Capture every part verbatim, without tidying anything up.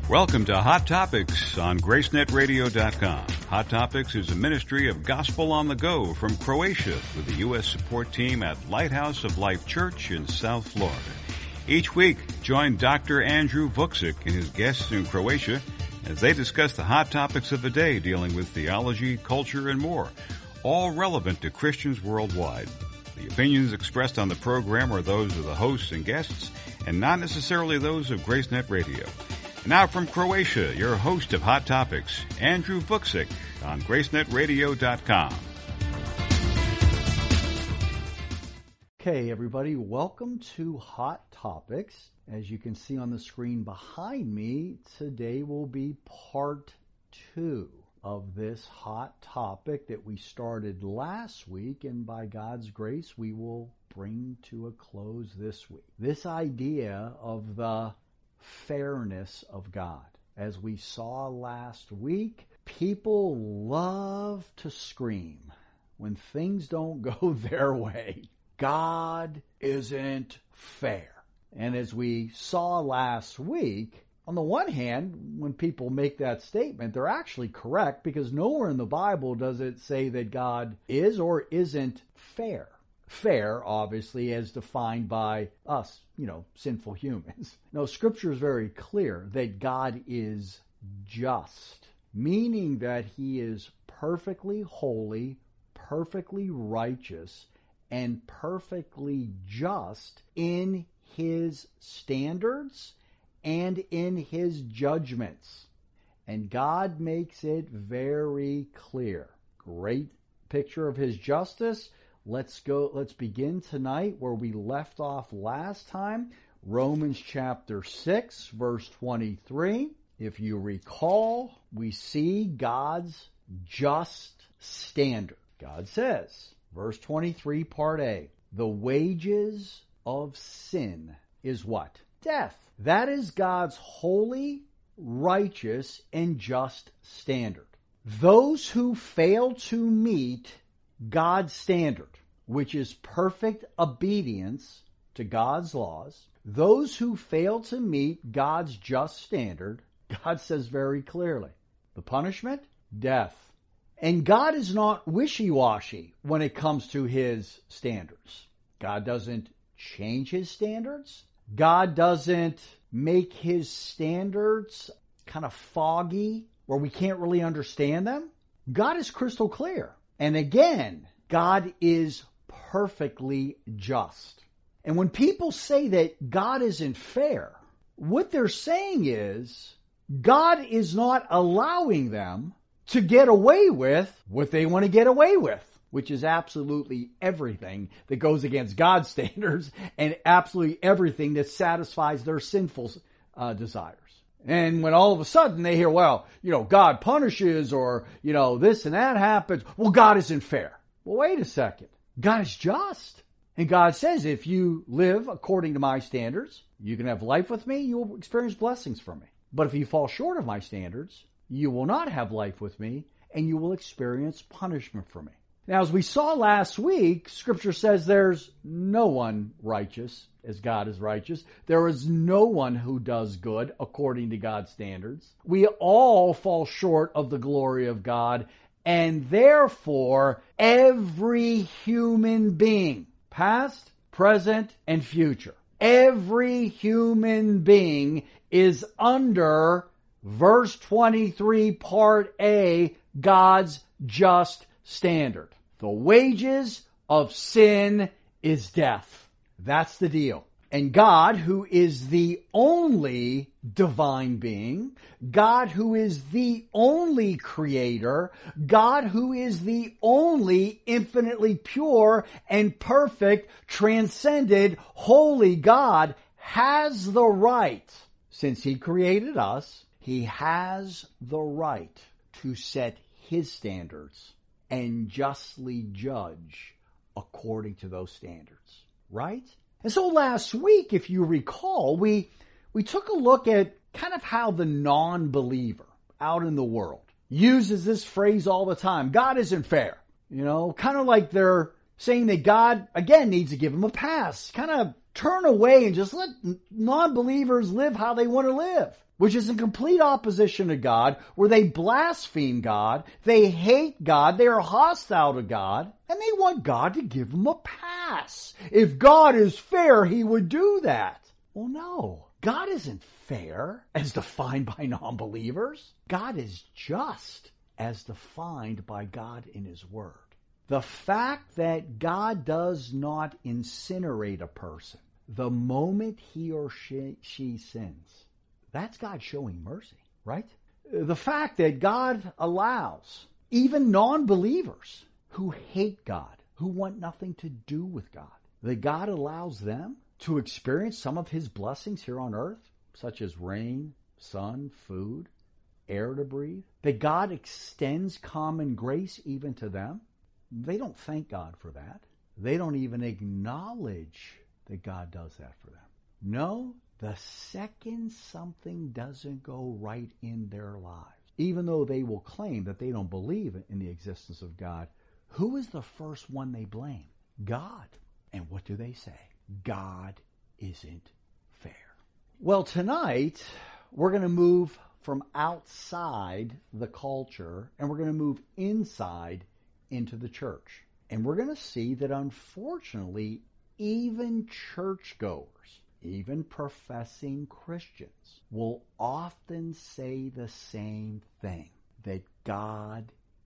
Welcome to Hot Topics on Grace Net Radio dot com. Hot Topics is a ministry of Gospel on the Go from Croatia with the U S support team at Lighthouse of Life Church in South Florida. Each week, join Doctor Andrew Vucic and his guests in Croatia as they discuss the hot topics of the day dealing with theology, culture, and more, all relevant to Christians worldwide. The opinions expressed on the program are those of the hosts and guests and not necessarily those of GraceNet Radio. Now from Croatia, your host of Hot Topics, Andrew Vucic on Grace Net Radio dot com. Okay, everybody, welcome to Hot Topics. As you can see on the screen behind me, today will be part two of this hot topic that we started last week, and by God's grace, we will bring to a close this week. This idea of the fairness of God. As we saw last week, people love to scream when things don't go their way. God isn't fair. And as we saw last week, on the one hand, when people make that statement, they're actually correct because nowhere in the Bible does it say that God is or isn't fair. Fair, obviously, as defined by us, you know, sinful humans. No, Scripture is very clear that God is just, meaning that He is perfectly holy, perfectly righteous, and perfectly just in His standards and in His judgments. And God makes it very clear. Great picture of His justice. Let's go, let's begin tonight where we left off last time. Romans chapter six, verse twenty-three. If you recall, we see God's just standard. God says, verse twenty-three, part A, the wages of sin is what? Death. That is God's holy, righteous, and just standard. Those who fail to meet God's standard, which is perfect obedience to God's laws, those who fail to meet God's just standard, God says very clearly, the punishment, death. And God is not wishy-washy when it comes to His standards. God doesn't change His standards. God doesn't make His standards kind of foggy where we can't really understand them. God is crystal clear. And again, God is perfectly just. And when people say that God isn't fair, what they're saying is God is not allowing them to get away with what they want to get away with, which is absolutely everything that goes against God's standards and absolutely everything that satisfies their sinful uh, desires. And when all of a sudden they hear, well, you know, God punishes or, you know, this and that happens, well, God isn't fair. Well, wait a second. God is just. And God says, if you live according to my standards, you can have life with me, you will experience blessings from me. But if you fall short of my standards, you will not have life with me, and you will experience punishment from me. Now, as we saw last week, Scripture says there's no one righteous as God is righteous. There is no one who does good according to God's standards. We all fall short of the glory of God, and therefore every human being, past, present, and future, every human being is under verse twenty-three, part A, God's just standard. The wages of sin is death. That's the deal. And God, who is the only divine being, God who is the only creator, God who is the only infinitely pure and perfect, transcended, holy God, has the right, since He created us, He has the right to set His standards and justly judge according to those standards, right? And so last week, if you recall, we we took a look at kind of how the non-believer out in the world uses this phrase all the time. God isn't fair. You know, kind of like they're saying that God, again, needs to give them a pass. Kind of turn away and just let non-believers live how they want to live, which is in complete opposition to God, where they blaspheme God, they hate God, they are hostile to God, and they want God to give them a pass. If God is fair, He would do that. Well, no. God isn't fair as defined by non-believers. God is just as defined by God in His Word. The fact that God does not incinerate a person the moment he or she, she sins, that's God showing mercy, right? The fact that God allows even non-believers who hate God, who want nothing to do with God, that God allows them to experience some of His blessings here on earth, such as rain, sun, food, air to breathe, that God extends common grace even to them. They don't thank God for that. They don't even acknowledge that God does that for them. No, the second something doesn't go right in their lives, even though they will claim that they don't believe in the existence of God, who is the first one they blame? God. And what do they say? God isn't fair. Well, tonight, we're going to move from outside the culture, and we're going to move inside into the church. And we're going to see that, unfortunately, even churchgoers, even professing Christians, will often say the same thing, that God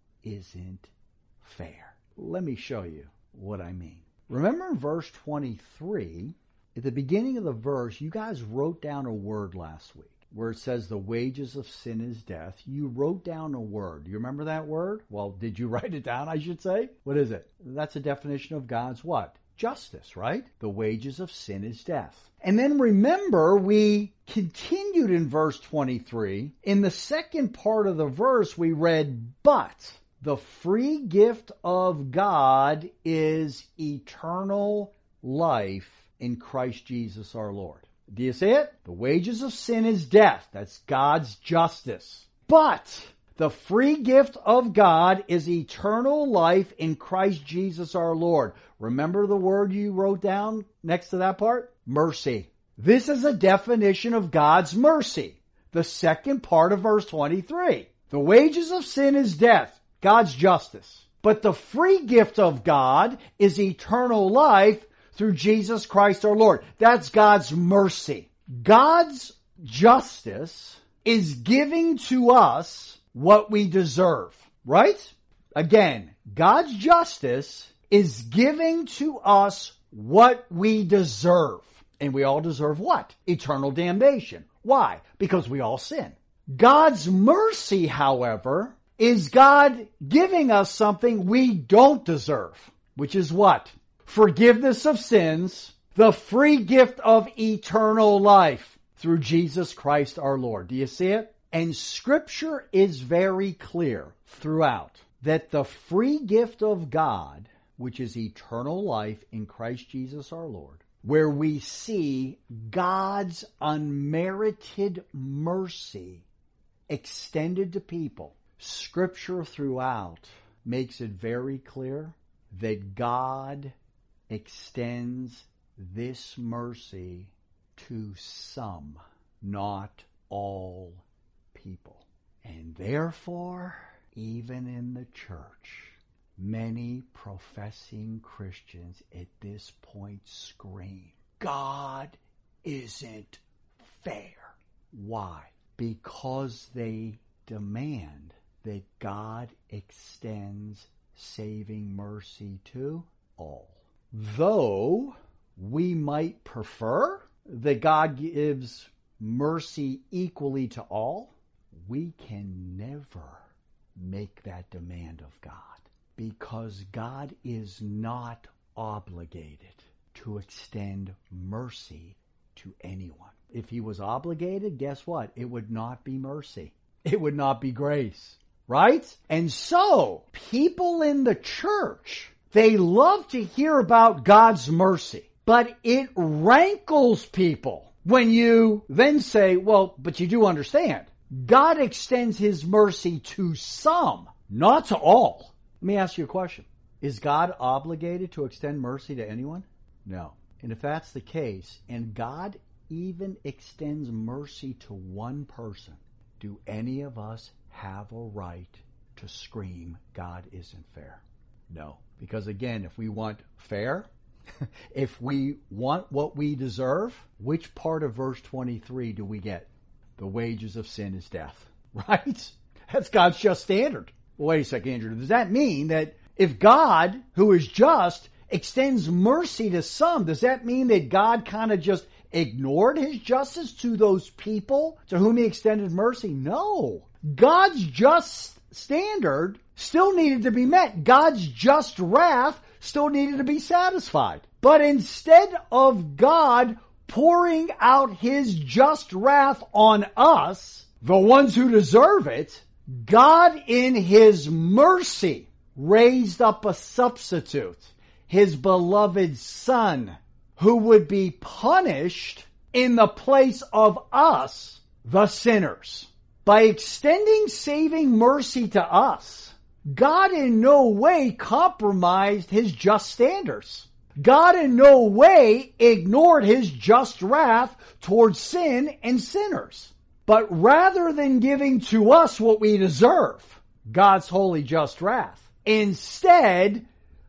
isn't fair. Let me show you what I mean. Remember in verse twenty-three, at the beginning of the verse, you guys wrote down a word last week where it says the wages of sin is death. You wrote down a word. You remember that word? Well, did you write it down, I should say? What is it? That's a definition of God's what? Justice, right? The wages of sin is death. And then remember, we continued in verse twenty-three. In the second part of the verse, we read, but the free gift of God is eternal life in Christ Jesus our Lord. Do you see it? The wages of sin is death. That's God's justice. But the free gift of God is eternal life in Christ Jesus our Lord. Remember the word you wrote down next to that part? Mercy. This is a definition of God's mercy. The second part of verse twenty-three. The wages of sin is death. God's justice. But the free gift of God is eternal life through Jesus Christ our Lord. That's God's mercy. God's justice is giving to us what we deserve, right? Again, God's justice is giving to us what we deserve. And we all deserve what? Eternal damnation. Why? Because we all sin. God's mercy, however, is God giving us something we don't deserve, which is what? Forgiveness of sins, the free gift of eternal life through Jesus Christ our Lord. Do you see it? And Scripture is very clear throughout that the free gift of God, which is eternal life in Christ Jesus our Lord, where we see God's unmerited mercy extended to people, Scripture throughout makes it very clear that God extends this mercy to some, not all people. And therefore, even in the church, many professing Christians at this point scream, God isn't fair. Why? Because they demand that God extends saving mercy to all. Though we might prefer that God gives mercy equally to all, we can never make that demand of God, because God is not obligated to extend mercy to anyone. If He was obligated, guess what? It would not be mercy. It would not be grace, right? And so, people in the church, they love to hear about God's mercy, but it rankles people when you then say, well, but you do understand, God extends His mercy to some, not to all. Let me ask you a question. Is God obligated to extend mercy to anyone? No. And if that's the case, and God even extends mercy to one person, do any of us have a right to scream, God isn't fair? No. Because again, if we want fair, if we want what we deserve, which part of verse twenty-three do we get? The wages of sin is death. Right? That's God's just standard. Well, wait a second, Andrew. Does that mean that if God, who is just, extends mercy to some, does that mean that God kind of just ignored his justice to those people to whom he extended mercy? No. God's just standard still needed to be met. God's just wrath still needed to be satisfied. But instead of God pouring out his just wrath on us, the ones who deserve it, God in his mercy raised up a substitute, his beloved Son, who would be punished in the place of us, the sinners. By extending saving mercy to us, God in no way compromised his just standards. God in no way ignored his just wrath towards sin and sinners. But rather than giving to us what we deserve, God's holy just wrath, instead,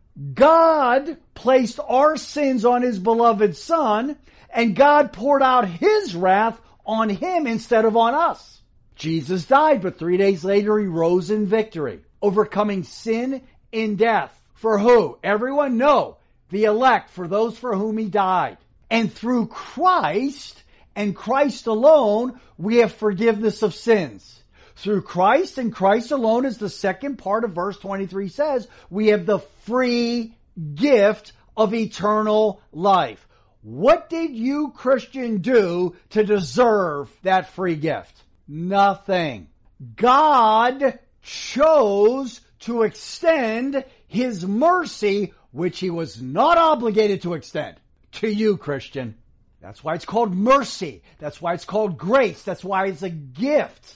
God placed our sins on his beloved Son, and God poured out his wrath on him instead of on us. Jesus died, but three days later he rose in victory, overcoming sin and death. For who? Everyone? No. The elect, for those for whom he died. And through Christ, and Christ alone, we have forgiveness of sins. Through Christ and Christ alone, as the second part of verse twenty-three says, we have the free gift of eternal life. What did you, Christian, do to deserve that free gift? Nothing. God chose to extend his mercy, which he was not obligated to extend, to you, Christian. That's why it's called mercy. That's why it's called grace. That's why it's a gift.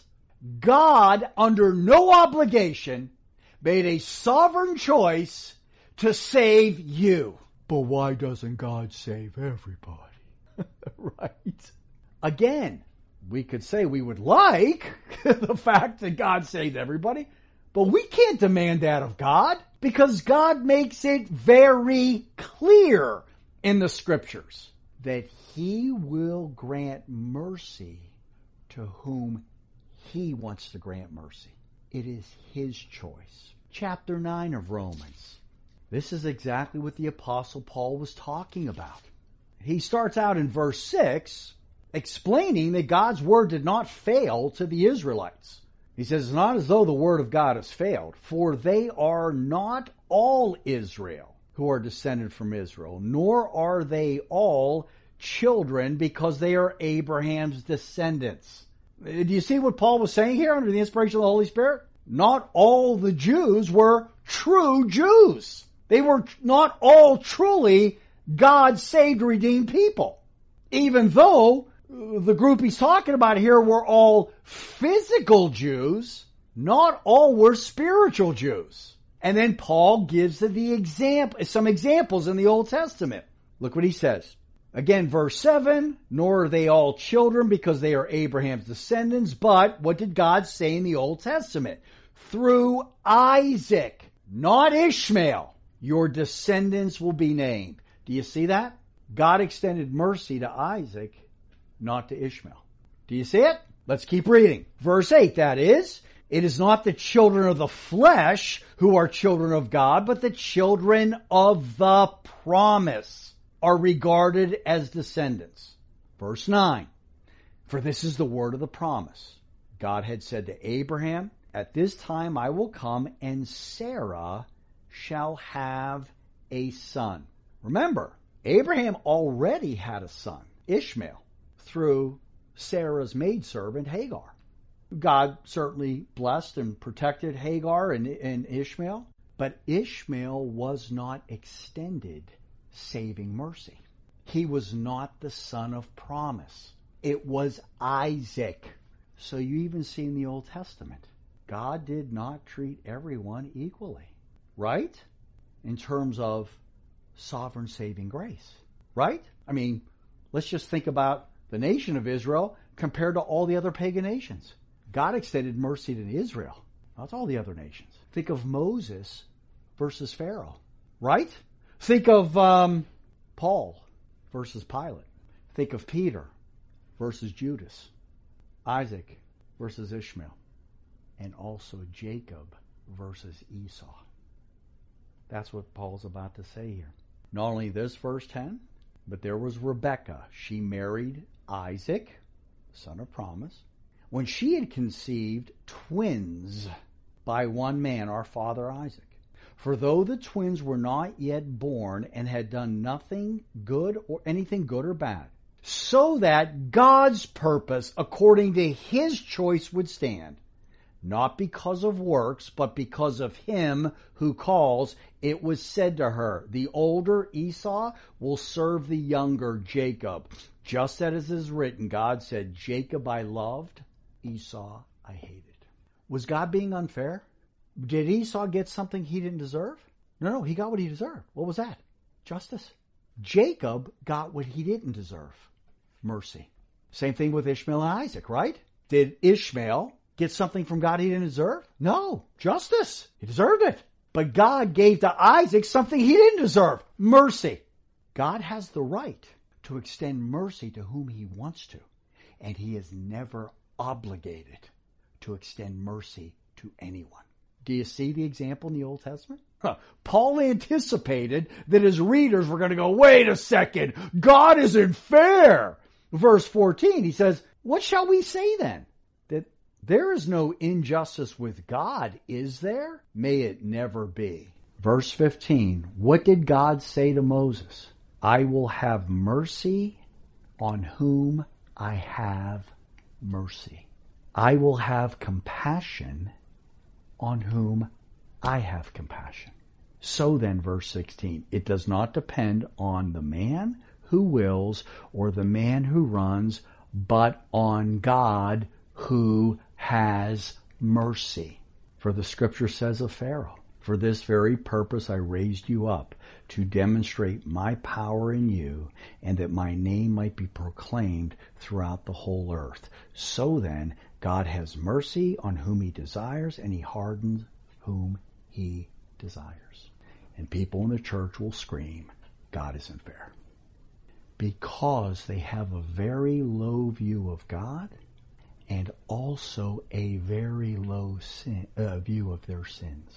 God, under no obligation, made a sovereign choice to save you. But why doesn't God save everybody? Right? Again, we could say we would like the fact that God saved everybody, but we can't demand that of God because God makes it very clear in the scriptures that he will grant mercy to whom he wants to grant mercy. It is his choice. Chapter nine of Romans. This is exactly what the Apostle Paul was talking about. He starts out in verse six explaining that God's word did not fail to the Israelites. He says, it's not as though the word of God has failed, for they are not all Israel who are descended from Israel, nor are they all children because they are Abraham's descendants. Do you see what Paul was saying here under the inspiration of the Holy Spirit? Not all the Jews were true Jews. They were not all truly God saved, redeemed people. Even though the group he's talking about here were all physical Jews, not all were spiritual Jews. And then Paul gives the example, some examples in the Old Testament. Look what he says. Again, verse seven, nor are they all children because they are Abraham's descendants, but what did God say in the Old Testament? Through Isaac, not Ishmael, your descendants will be named. Do you see that? God extended mercy to Isaac, not to Ishmael. Do you see it? Let's keep reading. Verse eight, that is, it is not the children of the flesh who are children of God, but the children of the promise are regarded as descendants. Verse nine, for this is the word of the promise. God had said to Abraham, at this time I will come and Sarah shall have a son. Remember, Abraham already had a son, Ishmael, through Sarah's maidservant Hagar. God certainly blessed and protected Hagar and, and Ishmael, but Ishmael was not extended saving mercy. He was not the son of promise. It was Isaac. So you even see in the Old Testament, God did not treat everyone equally. Right? in terms of sovereign saving grace, right? I mean, let's just think about the nation of Israel compared to all the other pagan nations. God extended mercy to Israel, not to all the other nations. Think of Moses versus Pharaoh, right? Think of um, Paul versus Pilate. Think of Peter versus Judas, Isaac versus Ishmael, and also Jacob versus Esau. That's what Paul's about to say here. Not only this, verse ten, but there was Rebekah. She married Isaac, son of promise, when she had conceived twins by one man, our father Isaac. For though the twins were not yet born and had done nothing good or anything good or bad, so that God's purpose according to his choice would stand, not because of works, but because of him who calls, it was said to her, the older Esau will serve the younger Jacob. Just as it is written, God said, Jacob I loved, Esau I hated. Was God being unfair? Did Esau get something he didn't deserve? No, no, he got what he deserved. What was that? Justice. Jacob got what he didn't deserve. Mercy. Same thing with Ishmael and Isaac, right? Did Ishmael get something from God he didn't deserve? No. Justice. He deserved it. But God gave to Isaac something he didn't deserve. Mercy. God has the right to extend mercy to whom he wants to. And he is never obligated to extend mercy to anyone. Do you see the example in the Old Testament? Huh. Paul anticipated that his readers were going to go, wait a second, God isn't fair. Verse fourteen, he says, what shall we say then? That there is no injustice with God, is there? May it never be. Verse fifteen, what did God say to Moses? I will have mercy on whom I have mercy. I will have compassion on whom I have compassion. So then, verse sixteen, it does not depend on the man who wills or the man who runs, but on God who has mercy. For the scripture says of Pharaoh, for this very purpose I raised you up, to demonstrate my power in you, and that my name might be proclaimed throughout the whole earth. So then, God has mercy on whom he desires, and he hardens whom he desires. And people in the church will scream, God isn't fair. Because they have a very low view of God and also a very low sin, uh, view of their sins.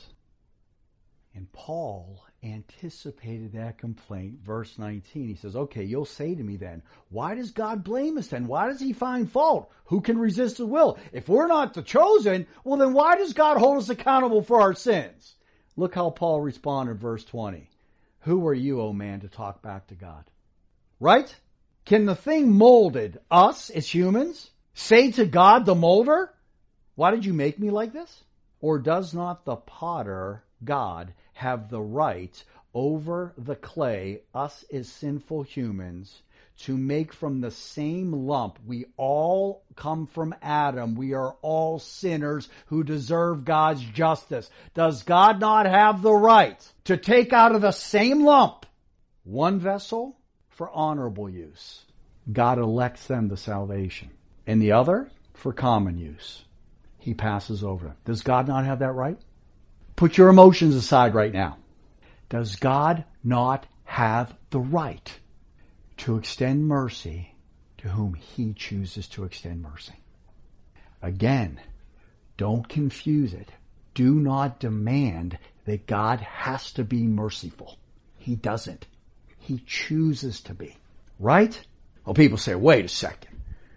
And Paul anticipated that complaint. Verse nineteen, he says, okay, you'll say to me then, why does God blame us then? Why does he find fault? Who can resist his will? If we're not the chosen, well then why does God hold us accountable for our sins? Look how Paul responded, verse twenty. Who are you, O man, to talk back to God? Right? Can the thing molded, us as humans, say to God the molder, why did you make me like this? Or does not the potter, God, have the right over the clay, us as sinful humans, to make from the same lump? We all come from Adam. We are all sinners who deserve God's justice. Does God not have the right to take out of the same lump one vessel for honorable use? God elects them to salvation. And the other for common use. He passes over them. Does God not have that right? Put your emotions aside right now. Does God not have the right to extend mercy to whom he chooses to extend mercy? Again, don't confuse it. Do not demand that God has to be merciful. He doesn't. He chooses to be. Right? Well, people say, wait a second.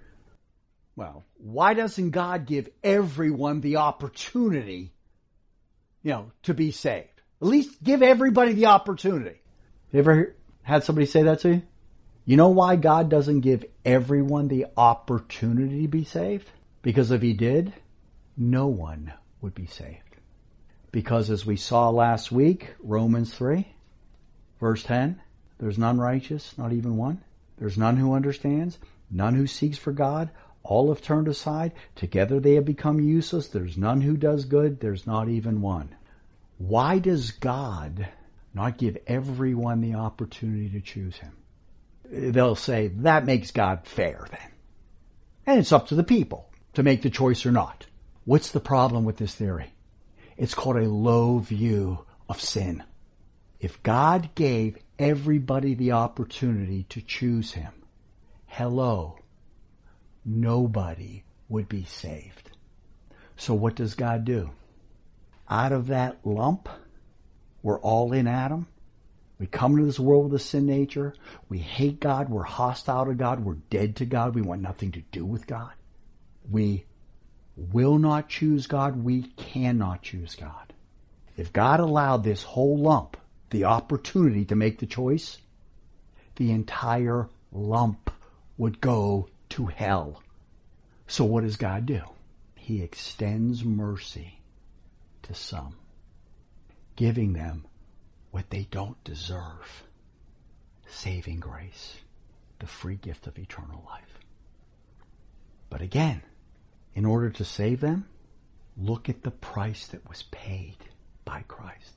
Well, why doesn't God give everyone the opportunity, you know, to be saved? At least give everybody the opportunity. You ever had somebody say that to you? You know why God doesn't give everyone the opportunity to be saved? Because if he did, no one would be saved. Because as we saw last week, Romans three, verse ten, there's none righteous, not even one. There's none who understands, none who seeks for God. All have turned aside. Together they have become useless. There's none who does good. There's not even one. Why does God not give everyone the opportunity to choose him. They'll say, that makes God fair then. And it's up to the people to make the choice or not. What's the problem with this theory? It's called a low view of sin. If God gave everybody the opportunity to choose him, hello, nobody would be saved. So what does God do? Out of that lump, we're all in Adam. We come into this world with a sin nature. We hate God. We're hostile to God. We're dead to God. We want nothing to do with God. We will not choose God. We cannot choose God. If God allowed this whole lump the opportunity to make the choice, the entire lump would go to hell. So what does God do? He extends mercy to some, giving them what they don't deserve. Saving grace, the free gift of eternal life. But again, in order to save them, look at the price that was paid by Christ.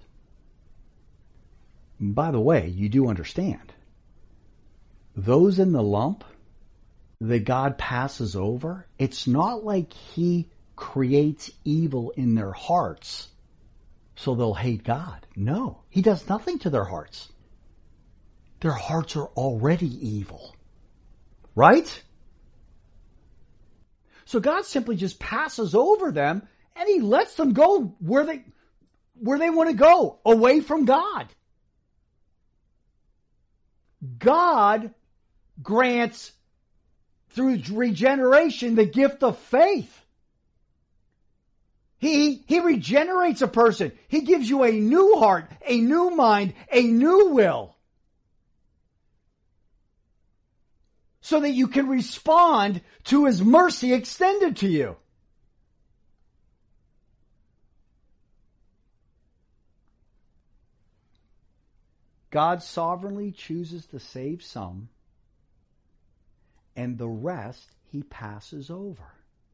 And by the way, you do understand, those in the lump that God passes over, it's not like he creates evil in their hearts so they'll hate God. No, he does nothing to their hearts. Their hearts are already evil. Right? So God simply just passes over them and he lets them go where they, where they want to go, away from God. God grants through regeneration the gift of faith. He, he regenerates a person. He gives you a new heart, a new mind, a new will. So that you can respond to his mercy extended to you. God sovereignly chooses to save some, and the rest he passes over.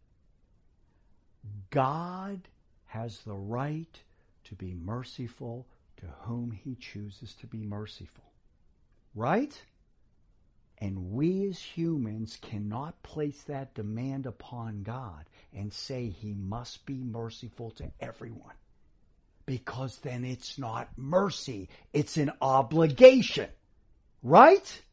God has the right to be merciful to whom he chooses to be merciful. Right? And we as humans cannot place that demand upon God and say he must be merciful to everyone. Because then it's not mercy, it's an obligation. Right?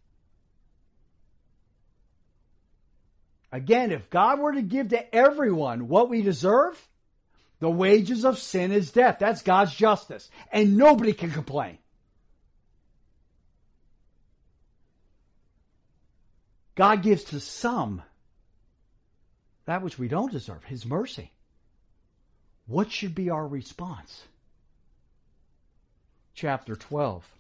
Again, if God were to give to everyone what we deserve, the wages of sin is death. That's God's justice. And nobody can complain. God gives to some that which we don't deserve, his mercy. What should be our response? Chapter twelve,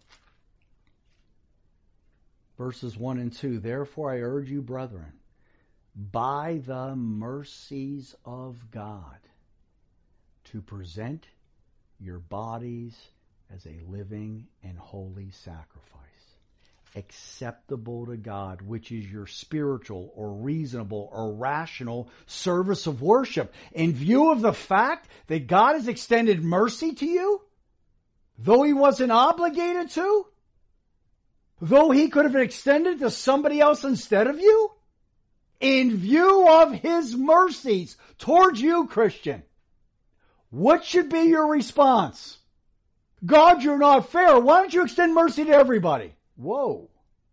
verses one and two. Therefore I urge you, brethren, by the mercies of God, to present your bodies as a living and holy sacrifice, acceptable to God, which is your spiritual or reasonable or rational service of worship. In view of the fact that God has extended mercy to you, though he wasn't obligated to, though he could have extended to somebody else instead of you, in view of his mercies towards you, Christian, what should be your response? God, you're not fair. Why don't you extend mercy to everybody? Whoa.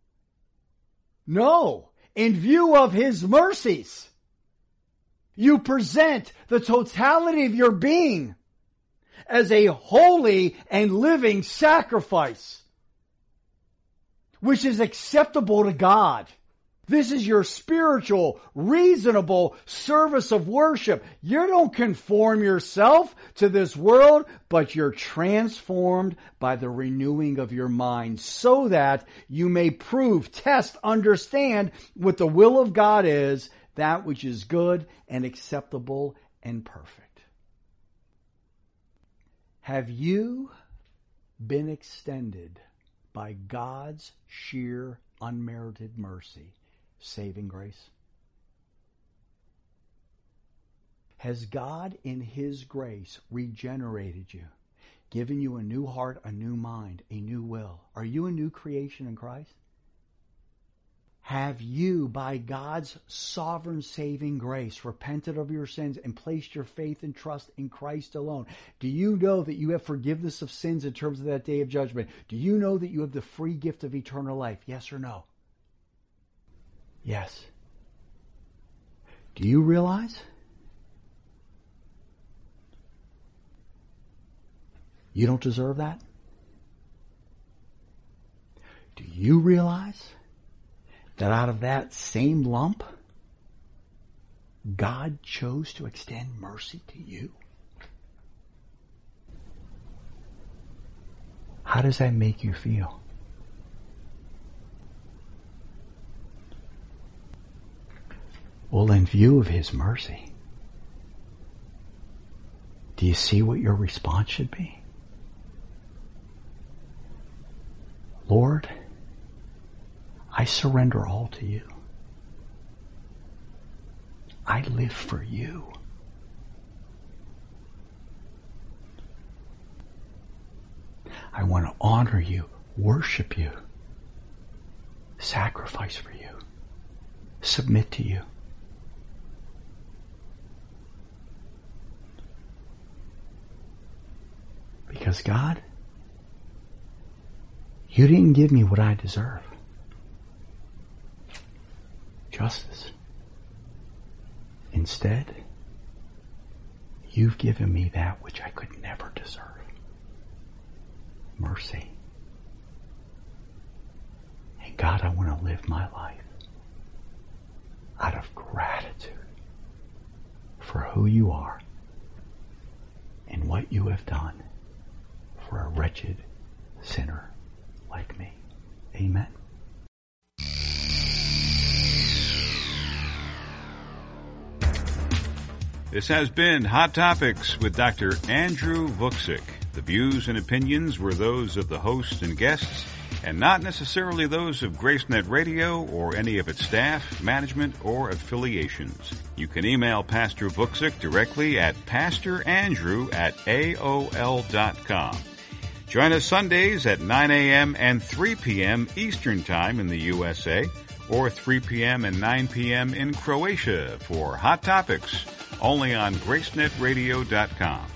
No. In view of his mercies, you present the totality of your being as a holy and living sacrifice, which is acceptable to God. This is your spiritual, reasonable service of worship. You don't conform yourself to this world, but you're transformed by the renewing of your mind so that you may prove, test, understand what the will of God is, that which is good and acceptable and perfect. Have you been extended by God's sheer unmerited mercy? Saving grace? Has God in his grace regenerated you, given you a new heart, a new mind, a new will. Are you a new creation in Christ? Have you, by God's sovereign saving grace, repented of your sins and placed your faith and trust in Christ alone? Do you know that you have forgiveness of sins in terms of that day of judgment? Do you know that you have the free gift of eternal life? Yes or no? Yes. Do you realize you don't deserve that? Do you realize that out of that same lump, God chose to extend mercy to you? How does that make you feel? Well, in view of His mercy, do you see what your response should be? Lord, I surrender all to you. I live for you. I want to honor you, worship you, sacrifice for you, submit to you. Because God, you didn't give me what I deserve. Justice. Instead, you've given me that which I could never deserve. Mercy. And God, I want to live my life out of gratitude for who you are and what you have done for a wretched sinner like me. Amen. This has been Hot Topics with Doctor Andrew Vuksick. The views and opinions were those of the host and guests, and not necessarily those of GraceNet Radio or any of its staff, management, or affiliations. You can email Pastor Vuksick directly at pastorandrew at A O L dot com. Join us Sundays at nine a.m. and three p.m. Eastern Time in the U S A, or three p.m. and nine p.m. in Croatia for Hot Topics, only on grace net radio dot com.